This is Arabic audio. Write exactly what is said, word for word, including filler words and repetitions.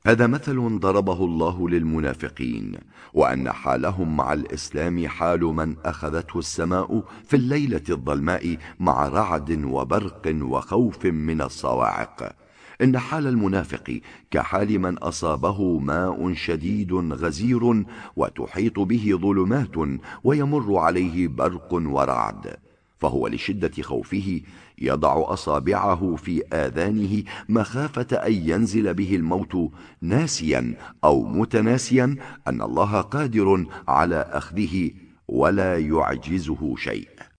هذا مثل ضربه الله للمنافقين، وأن حالهم مع الإسلام حال من أخذته السماء في الليلة الظلماء مع رعد وبرق وخوف من الصواعق. إن حال المنافق كحال من أصابه ماء شديد غزير وتحيط به ظلمات ويمر عليه برق ورعد، فهو لشدة خوفه يضع أصابعه في آذانه مخافة أن ينزل به الموت، ناسيا أو متناسيا أن الله قادر على أخذه ولا يعجزه شيء.